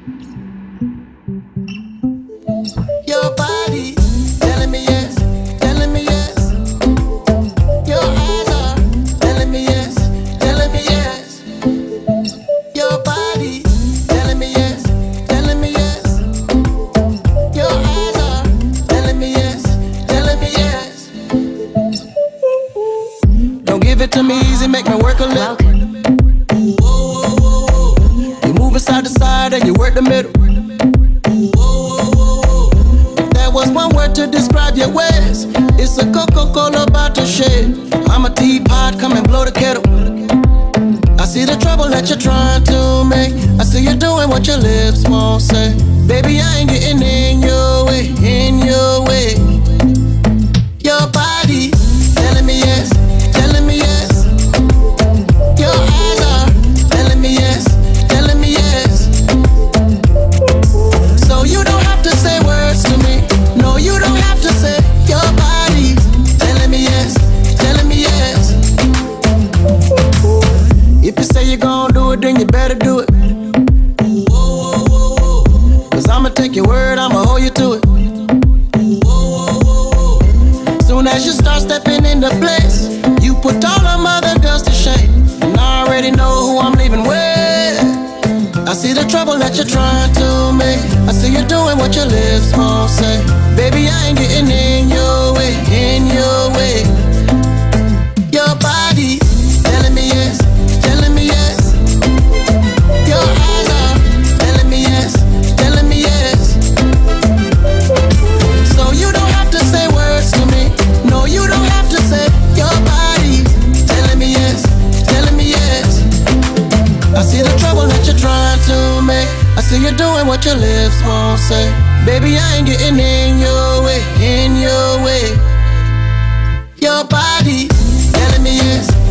Your body telling me yes, telling me yes. Your eyes are telling me yes, telling me yes. Your body telling me yes, telling me yes. Your eyes are telling me yes, telling me yes. Don't give it to me easy, make me work a little. You moving side to side and you work the middle. If there was one word to describe your ways, it's a Coca-Cola bottle shade. I'm a teapot, come and blow the kettle. I see the trouble that you're trying to make. I see you doing what your lips won't say. Baby, I ain't getting in your way, in your way. Your body telling me yes, telling me yes. Your eyes are telling me yes, telling me yes. So you don't have to say words to me. No, you don't have to say. Your body telling me yes, telling me yes. If you say you're gonna do it, then you better do it. Cause I'ma take your word, I'ma hold you to it. Soon as you start stepping into place, you put all them other girls to shame. And I already know who I'm leaving with. I see the trouble that you're trying to make. I see you doing what your lips won't say. Baby, I ain't getting in your way, in your way. Your body telling me yes, telling me yes. Your eyes are telling me yes, telling me yes. So you don't have to say words to me. No, you don't have to say. Your body telling me yes, telling me yes. I see the trouble that you're trying to make. I see you doing what your lips won't say. Baby, I ain't getting in your way, in your way. Your body telling me yes,